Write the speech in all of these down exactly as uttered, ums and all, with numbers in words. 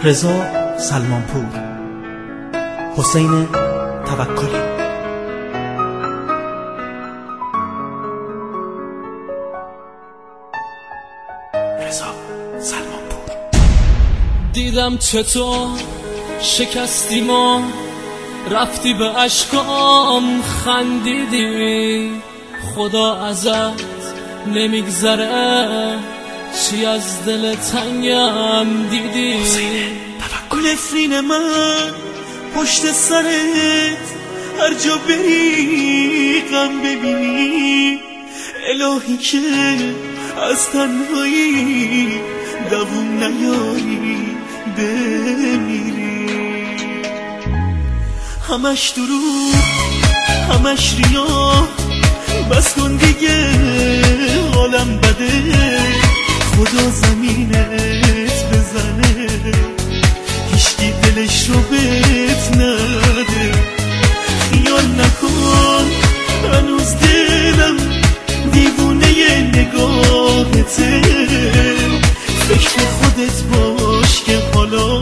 رضا سلمانپور، حسین توکلی. رضا سلمانپور. دیدم چطور شکستی ما، رفتی به اشکام خندیدی، خدا ازت نمیگذره چی از دل تنگم دیدی. نفرین من پشت سرت، هر جا بری غم ببینی، الهی که از تنهایی دووم نیاری بمیری. همش دروغ همش ریا، بس کن دیگه حالم بده، خدا زمینت بزنه هیچکی دلش رو بهت نده. خیال نکن هنوز دلم دیوونه نگاهته، فکر خودت باش که حالا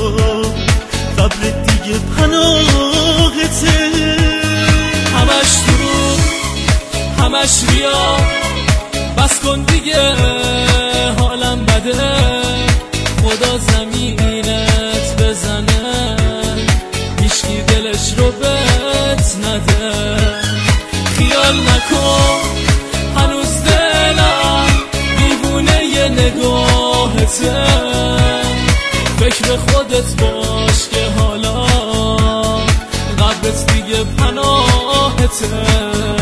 قبرت دیگه پناهته. همش دروغ همش ریا، بس کن دیگه حالم بده، خدا زمینت بزنه هیچکی دلش رو بهت نده. خیال نکن هنوز دلم دیوونه ی نگاهته، فکر خودت باش که حالا قبرت دیگه پناهته.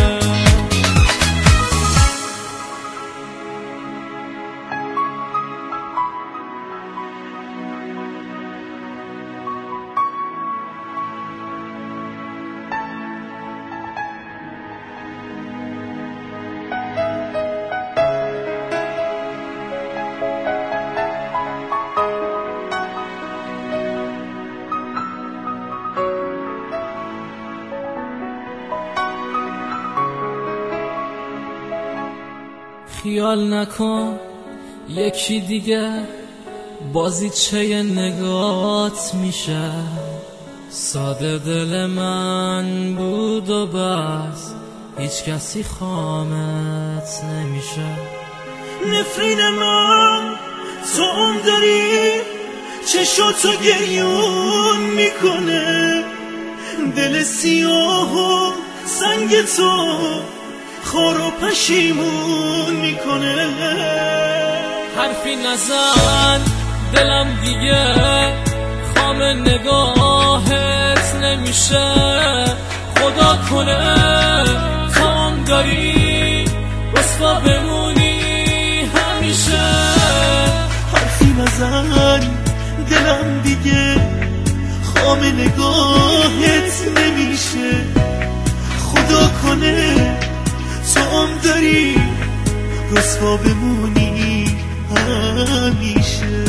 خیال نکن یکی دیگه بازیچه نگات میشه، ساده دل من بود و بس هیچ کسی خامت نمیشه. نفرین من تو اون داری، چشاتو گریون میکنه، دل سیاه و سنگ تو خار و پشیمون میکنه. حرفی نزن دلم دیگه خام نگاهت نمیشه، خدا کنه تام داری رسوا بمونی همیشه. حرفی نزن دلم دیگه خام نگاهت نمیشه، خدا کنه تام داری رسوا بمونی همیشه.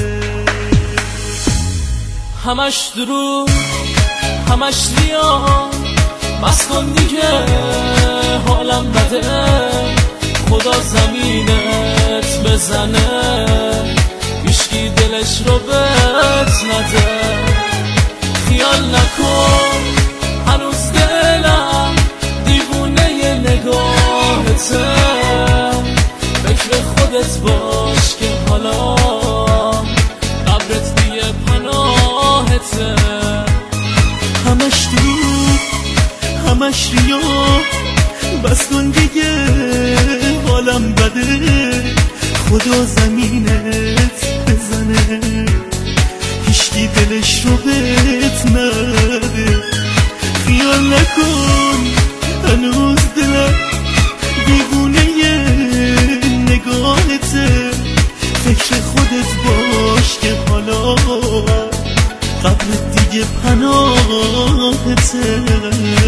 همش دروغ همش ریا، بس کن دیگه حالم بده، خدا زمینت بزنه هیچکی دلش رو بهت نده. خیال نکن هنوز دلم دیوونه ی نگاهته، فکر خودت باش که حالا قبرت دیگه پناهته. همش دروغ همش ریا، بس کن دیگه حالم بده، خدا زمینت بزنه هیچکی دلش رو بهت نده. خیال نکن هنوز دلم دیوونه ی نگاهته، فکر خودت باش که حالا قبرت دیگه پناهته.